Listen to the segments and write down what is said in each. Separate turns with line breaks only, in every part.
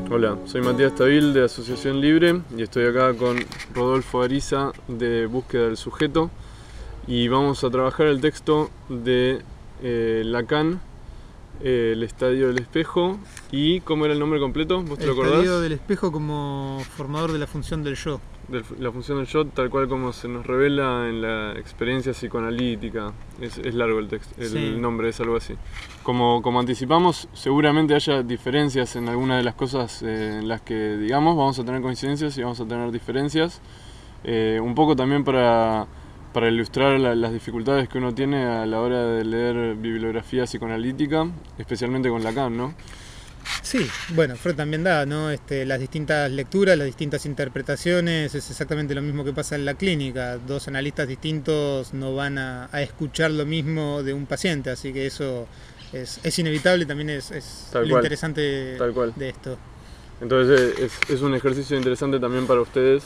Hola, soy Matías Tabil de Asociación Libre y estoy acá con Rodolfo Ariza de Búsqueda del Sujeto y vamos a trabajar el texto de Lacan, El Estadio del Espejo. ¿Y cómo era el nombre completo? ¿Vos te lo acordás?
El estadio del espejo como formador de la función del yo.
La función del yo, tal cual como se nos revela en la experiencia psicoanalítica. Es largo el texto, el nombre es algo así. Como anticipamos, seguramente haya diferencias en algunas de las cosas en las que digamos, vamos a tener coincidencias y vamos a tener diferencias. Un poco también para ilustrar las dificultades que uno tiene a la hora de leer bibliografía psicoanalítica, especialmente con Lacan, ¿no?
Sí, bueno, Freud también da, ¿no? Las distintas lecturas, las distintas interpretaciones, es exactamente lo mismo que pasa en la clínica. Dos analistas distintos no van a escuchar lo mismo de un paciente, así que eso es inevitable, también es lo interesante de esto.
Entonces es un ejercicio interesante también para ustedes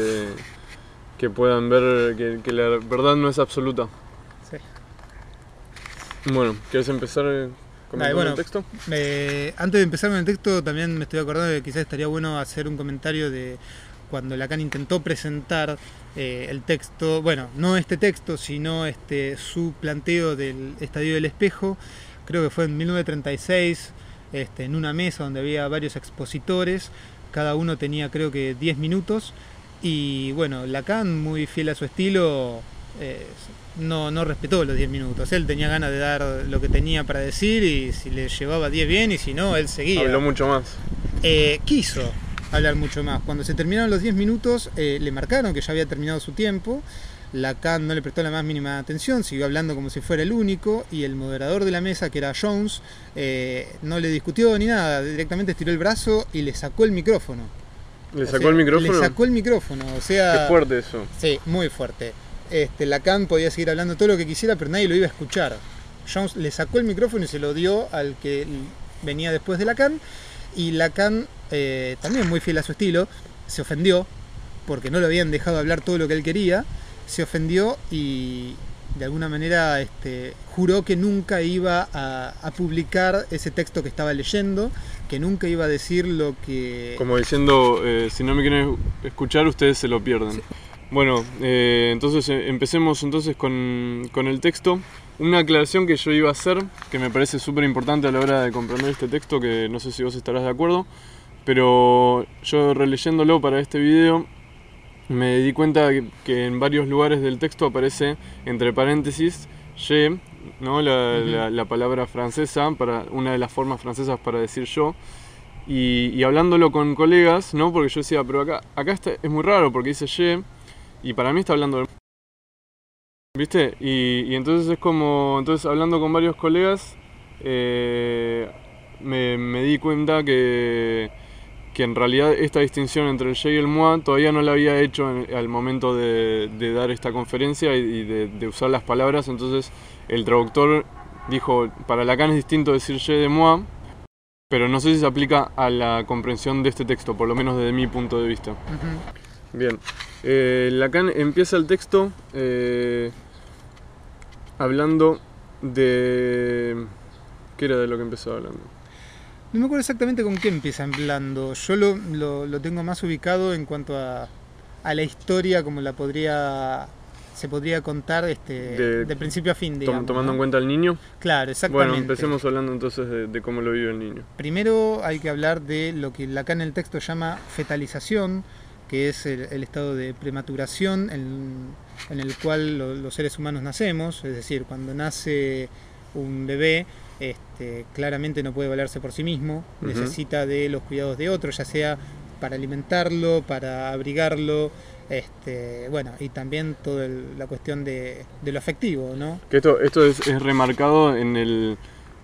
que puedan ver que la verdad no es absoluta.
Sí.
Bueno, ¿quieres empezar comentando el texto?
Antes de empezar con el texto, también me estoy acordando de que quizás estaría bueno hacer un comentario de cuando Lacan intentó presentar el texto, bueno, no este texto, sino su planteo del Estadio del Espejo. Creo que fue en 1936, en una mesa donde había varios expositores, cada uno tenía creo que 10 minutos, y bueno, Lacan, muy fiel a su estilo, no respetó los 10 minutos. Él tenía ganas de dar lo que tenía para decir y si le llevaba 10 bien y si no, él seguía.
Habló mucho más.
Quiso hablar mucho más. Cuando se terminaron los 10 minutos, le marcaron que ya había terminado su tiempo. Lacan no le prestó la más mínima atención, siguió hablando como si fuera el único, y el moderador de la mesa, que era Jones, no le discutió ni nada, directamente estiró el brazo y le sacó el micrófono.
¿Le sacó el micrófono?
Le sacó el micrófono, o sea...
Qué fuerte eso.
Sí, muy fuerte. Lacan podía seguir hablando todo lo que quisiera, pero nadie lo iba a escuchar. Jones le sacó el micrófono y se lo dio al que venía después de Lacan, y Lacan, también muy fiel a su estilo, se ofendió porque no lo habían dejado hablar todo lo que él quería, se ofendió y de alguna manera juró que nunca iba a publicar ese texto que estaba leyendo, que nunca iba a decir lo que...
Como diciendo, si no me quieren escuchar, ustedes se lo pierden. Sí. Bueno, entonces empecemos entonces con el texto. Una aclaración que yo iba a hacer, que me parece súper importante a la hora de comprender este texto, que no sé si vos estarás de acuerdo, pero yo releyéndolo para este video me di cuenta que en varios lugares del texto aparece entre paréntesis je, ¿no? la palabra francesa, una de las formas francesas para decir yo. Y hablándolo con colegas, ¿no? Porque yo decía, pero acá es muy raro porque dice je, y para mí está hablando del... ¿Viste? Y entonces es como... Entonces hablando con varios colegas, me di cuenta que en realidad esta distinción entre el je y el moi todavía no la había hecho al momento de dar esta conferencia y de usar las palabras. Entonces el traductor dijo, para Lacan es distinto decir je de moi, pero no sé si se aplica a la comprensión de este texto, por lo menos desde mi punto de vista. Bien, Lacan empieza el texto hablando de... ¿Qué era de lo que empezó hablando?
No me acuerdo exactamente con qué empieza hablando. Yo lo tengo más ubicado en cuanto a la historia, como se podría contar de principio a fin, digamos.
Tomando en cuenta al niño.
Claro, exactamente.
Bueno, empecemos hablando entonces de cómo lo vive el niño.
Primero hay que hablar de lo que Lacan en el texto llama fetalización, que es el estado de prematuración en el cual los seres humanos nacemos. Es decir, cuando nace un bebé, claramente no puede valerse por sí mismo, necesita de los cuidados de otros, ya sea para alimentarlo, para abrigarlo, bueno, y también toda la cuestión de lo afectivo, ¿no?
Que esto es remarcado en el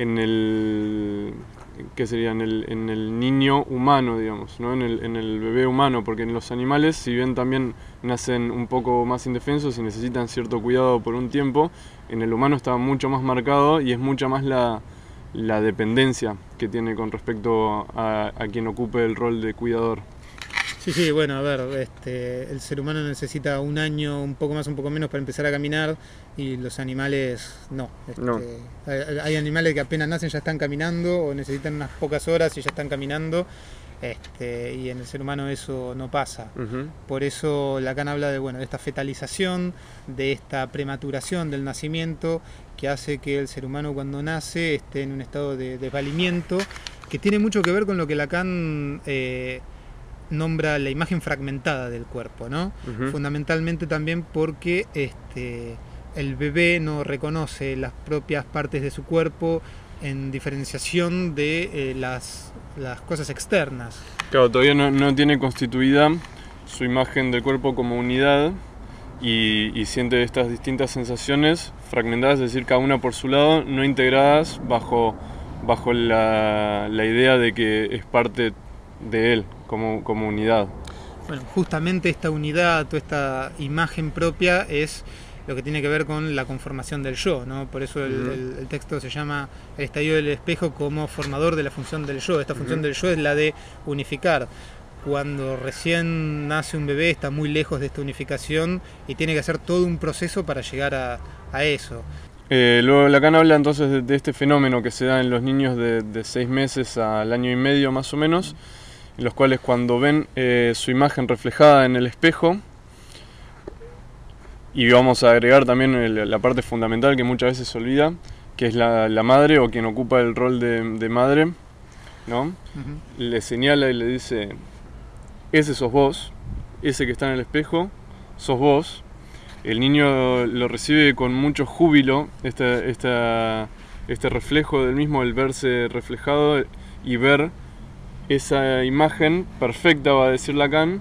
¿qué sería? En el niño humano, digamos, ¿no? En el bebé humano, porque en los animales, si bien también nacen un poco más indefensos y necesitan cierto cuidado por un tiempo, en el humano está mucho más marcado y es mucha más la dependencia que tiene con respecto a quien ocupe el rol de cuidador.
Sí, bueno, a ver, el ser humano necesita un año, un poco más, un poco menos para empezar a caminar, y los animales no.
No.
Hay animales que apenas nacen ya están caminando, o necesitan unas pocas horas y ya están caminando. y en el ser humano eso no pasa.
Ujú.
Por eso Lacan habla de, bueno, de esta fetalización, de esta prematuración del nacimiento, que hace que el ser humano cuando nace esté en un estado de desvalimiento, que tiene mucho que ver con lo que Lacan nombra la imagen fragmentada del cuerpo, ¿no?
Ujú.
Fundamentalmente también porque el bebé no reconoce las propias partes de su cuerpo en diferenciación de las cosas externas.
Claro, todavía no tiene constituida su imagen del cuerpo como unidad y siente estas distintas sensaciones fragmentadas, es decir, cada una por su lado, no integradas bajo la idea de que es parte de él como unidad.
Bueno, justamente esta unidad, toda esta imagen propia es lo que tiene que ver con la conformación del yo, ¿no? Por eso el texto se llama El estallido del espejo como formador de la función del yo. Esta función del yo es la de unificar. Cuando recién nace un bebé está muy lejos de esta unificación y tiene que hacer todo un proceso para llegar a eso.
Luego Lacan habla entonces de este fenómeno que se da en los niños de 6 meses al año y medio más o menos, en los cuales cuando ven su imagen reflejada en el espejo, y vamos a agregar también la parte fundamental que muchas veces se olvida, que es la madre o quien ocupa el rol de madre, ¿no? Le señala y le dice, ese sos vos, ese que está en el espejo, sos vos. El niño lo recibe con mucho júbilo, este reflejo del mismo, el verse reflejado y ver esa imagen perfecta, va a decir Lacan,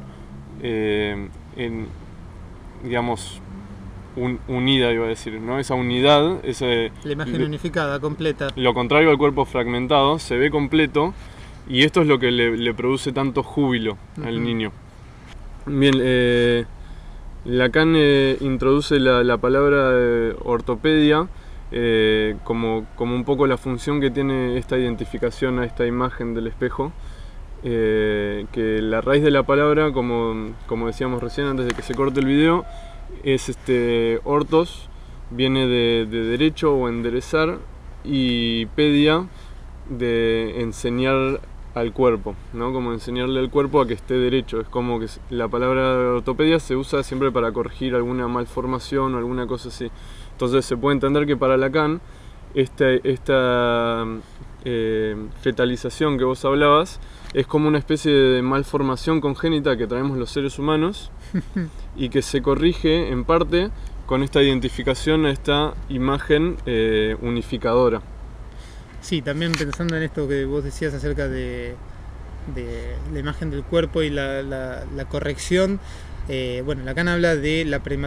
digamos, unida, iba a decir, ¿no? Esa unidad,
la imagen unificada, completa.
Lo contrario al cuerpo fragmentado, se ve completo y esto es lo que le produce tanto júbilo al niño. Bien, Lacan introduce la palabra ortopedia como un poco la función que tiene esta identificación a esta imagen del espejo, que la raíz de la palabra, como decíamos recién antes de que se corte el video, es ortos, viene de derecho o enderezar, y pedia de enseñar al cuerpo, ¿no? Como enseñarle al cuerpo a que esté derecho. Es como que la palabra ortopedia se usa siempre para corregir alguna malformación o alguna cosa así. Entonces se puede entender que para Lacan esta fetalización que vos hablabas es como una especie de malformación congénita que traemos los seres humanos y que se corrige en parte con esta identificación a esta imagen unificadora.
Sí, también pensando en esto que vos decías acerca de la imagen del cuerpo y la corrección, bueno, Lacan habla de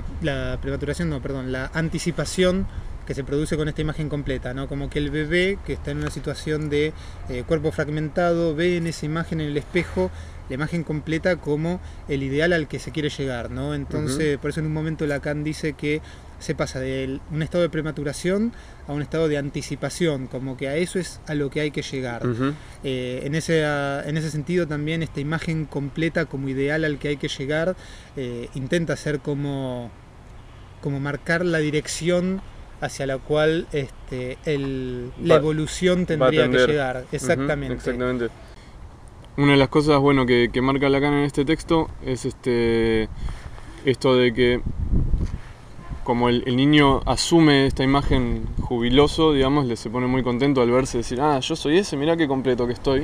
la anticipación que se produce con esta imagen completa, ¿no? Como que el bebé que está en una situación de cuerpo fragmentado ve en esa imagen en el espejo la imagen completa como el ideal al que se quiere llegar, ¿no? Entonces, por eso en un momento Lacan dice que se pasa de un estado de prematuración a un estado de anticipación, como que a eso es a lo que hay que llegar. En ese sentido también esta imagen completa como ideal al que hay que llegar intenta ser como marcar la dirección hacia la cual la evolución tendría que llegar. Exactamente.
Exactamente. Una de las cosas que marca Lacan en este texto es esto de que como el niño asume esta imagen jubiloso, digamos, se pone muy contento al verse, decir, yo soy ese, mirá qué completo que estoy.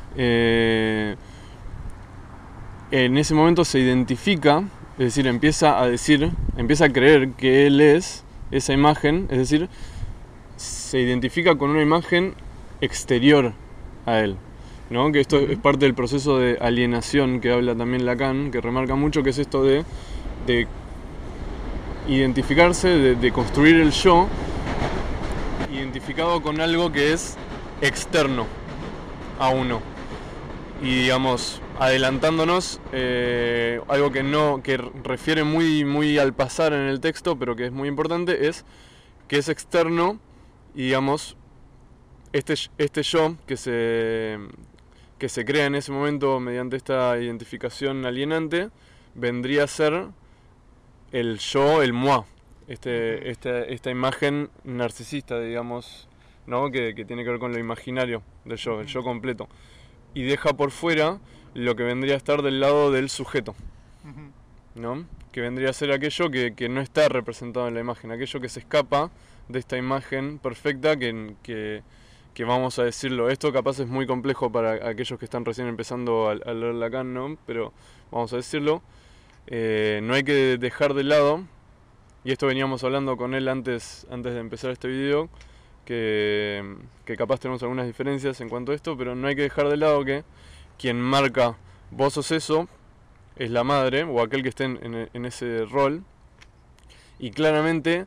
En ese momento se identifica, es decir, empieza a creer que él es esa imagen, es decir, se identifica con una imagen exterior a él, ¿no? Que esto es parte del proceso de alienación que habla también Lacan, que remarca mucho, que es esto de identificarse, de construir el yo identificado con algo que es externo a uno. Y digamos, adelantándonos, algo que refiere muy al pasar en el texto, pero que es muy importante, es que es externo y digamos, este yo que se crea en ese momento mediante esta identificación alienante, vendría a ser el yo, el moi, esta imagen narcisista, digamos, ¿no? Que tiene que ver con lo imaginario del yo, el yo completo. y deja por fuera lo que vendría a estar del lado del sujeto, ¿no? Que vendría a ser aquello que no está representado en la imagen, aquello que se escapa de esta imagen perfecta que vamos a decirlo. Esto capaz es muy complejo para aquellos que están recién empezando a leer Lacan, ¿no? Pero vamos a decirlo. No hay que dejar de lado, y esto veníamos hablando con él antes de empezar este video, que capaz tenemos algunas diferencias en cuanto a esto, pero no hay que dejar de lado que quien marca vos sos eso es la madre o aquel que esté en ese rol, y claramente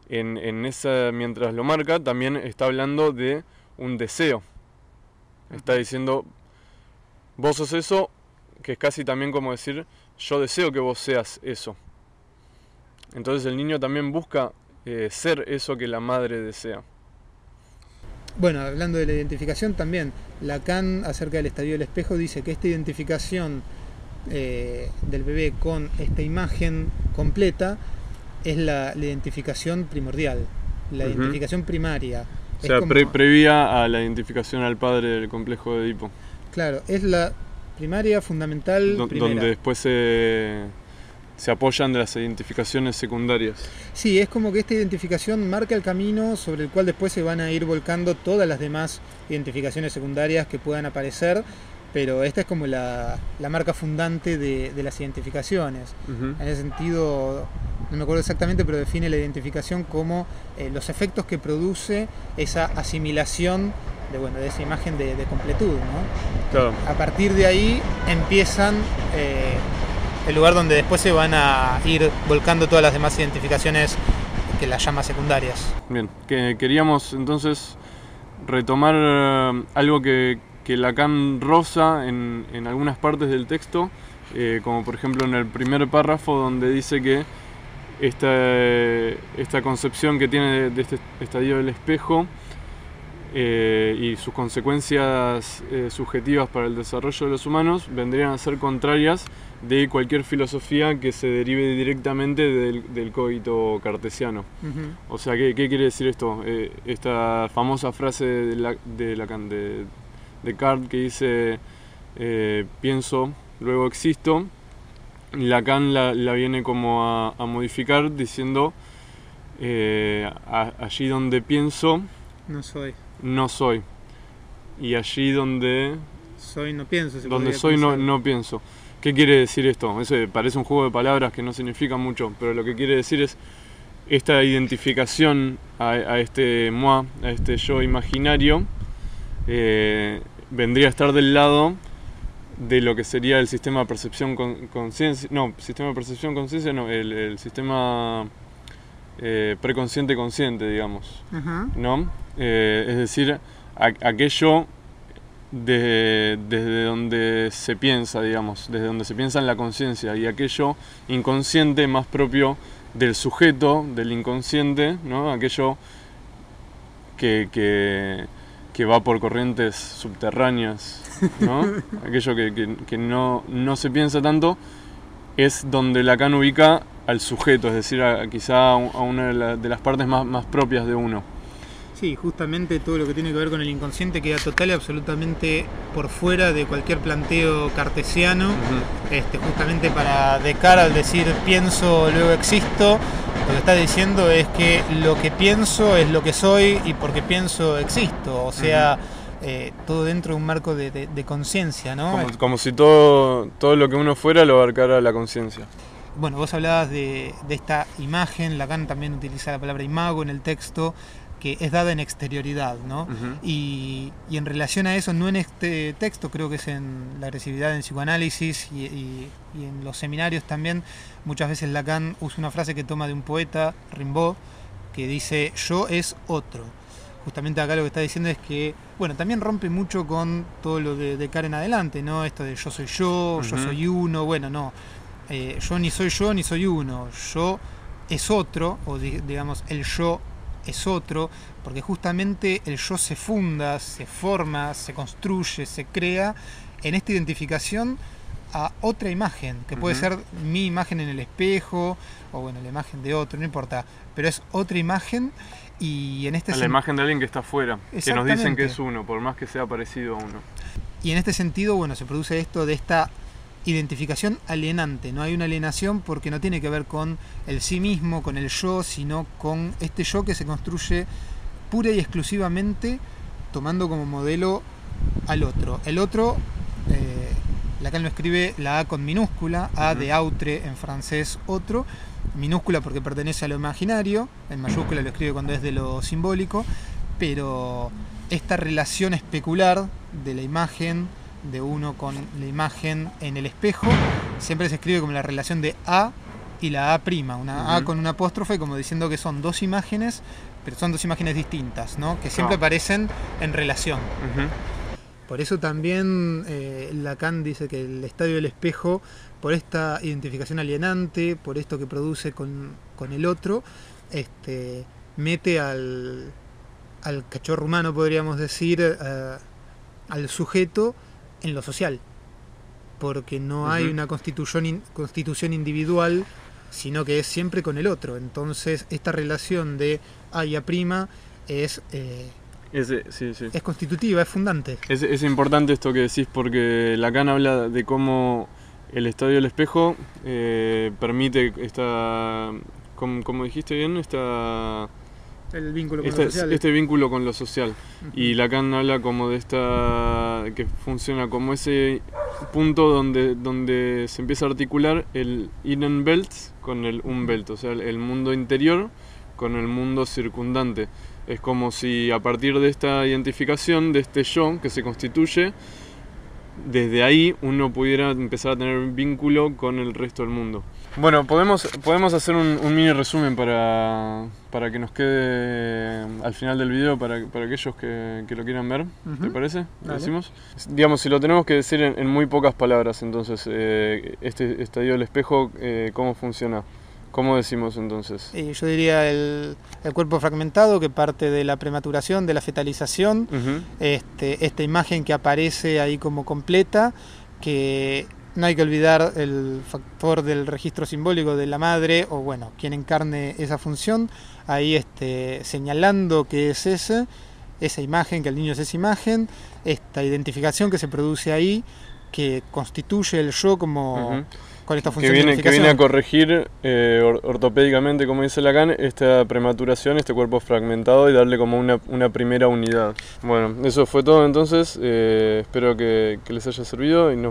mientras lo marca también está hablando de un deseo. Está diciendo vos sos eso, que es casi también como decir yo deseo que vos seas eso. Entonces el niño también busca ser eso que la madre desea.
Bueno, hablando de la identificación también, Lacan acerca del estadio del espejo dice que esta identificación del bebé con esta imagen completa es la identificación primordial, la identificación primaria.
O sea, previa a la identificación al padre del complejo de Edipo.
Claro, es la primaria, fundamental, primera.
Donde después se apoyan de las identificaciones secundarias.
Sí, es como que esta identificación marca el camino sobre el cual después se van a ir volcando todas las demás identificaciones secundarias que puedan aparecer, pero esta es como la marca fundante de las identificaciones. En ese sentido, no me acuerdo exactamente, pero define la identificación como los efectos que produce esa asimilación de esa imagen de completud, ¿no?
Claro.
A partir de ahí empiezan el lugar donde después se van a ir volcando todas las demás identificaciones que las llama secundarias.
Bien, queríamos entonces retomar algo que Lacan roza en algunas partes del texto, como por ejemplo en el primer párrafo, donde dice que esta concepción que tiene de este estadio del espejo y sus consecuencias subjetivas para el desarrollo de los humanos vendrían a ser contrarias de cualquier filosofía que se derive directamente del cogito cartesiano. O sea, ¿qué quiere decir esto? Esta famosa frase de Lacan, de Descartes, que dice pienso, luego existo. Lacan la viene como a modificar diciendo allí donde pienso no soy, y allí donde
soy no pienso.
Donde soy no pienso. ¿Qué quiere decir esto? Eso parece un juego de palabras que no significa mucho, pero lo que quiere decir es esta identificación a este moi, a este yo imaginario, vendría a estar del lado de lo que sería el sistema de percepción conciencia, el sistema preconsciente consciente, digamos, ¿no? Es decir, aquello desde donde se piensa, digamos, desde donde se piensa en la conciencia, y aquello inconsciente más propio del sujeto, del inconsciente, ¿no? Aquello que va por corrientes subterráneas, ¿no? Aquello que no se piensa tanto, es donde Lacan ubica al sujeto, es decir, quizá a una de las partes más propias de uno.
Sí, justamente todo lo que tiene que ver con el inconsciente queda total y absolutamente por fuera de cualquier planteo cartesiano. Justamente para Descartes, al decir pienso, luego existo, lo que está diciendo es que lo que pienso es lo que soy, y porque pienso existo. O sea, todo dentro de un marco de conciencia, ¿no?
Como si todo lo que uno fuera lo abarcara la conciencia.
Bueno, vos hablabas de esta imagen. Lacan también utiliza la palabra imago en el texto, que es dada en exterioridad, ¿no? Y en relación a eso, no en este texto, creo que es en la agresividad en psicoanálisis y en los seminarios también, muchas veces Lacan usa una frase que toma de un poeta, Rimbaud, que dice yo es otro. Justamente acá lo que está diciendo es que, bueno, también rompe mucho con todo lo de cara en adelante, ¿no? Esto de yo soy yo soy uno, bueno, no. Yo ni soy uno, yo es otro, o digamos, el yo es otro, porque justamente el yo se funda, se forma, se construye, se crea en esta identificación a otra imagen, que puede ser mi imagen en el espejo, o bueno, la imagen de otro, no importa, pero es otra imagen. Y en la
imagen de alguien que está afuera, que nos dicen que es uno, por más que sea parecido a uno.
Y en este sentido, bueno, se produce esto de esta identificación alienante. No hay una alienación porque no tiene que ver con el sí mismo, con el yo, sino con este yo que se construye pura y exclusivamente tomando como modelo al otro. El otro, Lacan lo escribe la A con minúscula, A de autre en francés, otro, minúscula porque pertenece a lo imaginario, en mayúscula lo escribe cuando es de lo simbólico, pero esta relación especular de la imagen de uno con la imagen en el espejo siempre se escribe como la relación de A y la A', una A con un apóstrofe, como diciendo que son dos imágenes, pero son dos imágenes distintas, ¿no? Que siempre aparecen en relación. Por eso también Lacan dice que el estadio del espejo, por esta identificación alienante, por esto que produce con el otro, mete al cachorro humano, podríamos decir, al sujeto en lo social, porque no hay una constitución individual, sino que es siempre con el otro. Entonces esta relación de A y A' es constitutiva, es fundante.
Es importante esto que decís, porque Lacan habla de cómo el estadio del espejo permite esta, como dijiste bien,
el vínculo con lo social.
Este vínculo con lo social. Y Lacan habla como de esta, que funciona como ese punto donde se empieza a articular el Innenwelt con el Umwelt, o sea, el mundo interior con el mundo circundante. Es como si a partir de esta identificación, de este yo que se constituye, desde ahí uno pudiera empezar a tener un vínculo con el resto del mundo. Bueno, podemos hacer un mini resumen para que nos quede al final del video para aquellos que lo quieran ver. ¿Te parece? ¿Lo decimos? Digamos, si lo tenemos que decir en muy pocas palabras, entonces, este estadio del espejo, ¿cómo funciona? ¿Cómo decimos entonces?
Yo diría el cuerpo fragmentado, que parte de la prematuración, de la fetalización, esta imagen que aparece ahí como completa, que no hay que olvidar el factor del registro simbólico de la madre, o bueno, quien encarne esa función, ahí señalando que es esa imagen, que el niño es esa imagen, esta identificación que se produce ahí, que constituye el yo como... con esta función
que viene a corregir ortopédicamente, como dice Lacan, esta prematuración, este cuerpo fragmentado, y darle como una primera unidad. Bueno, eso fue todo entonces. Espero que les haya servido y nos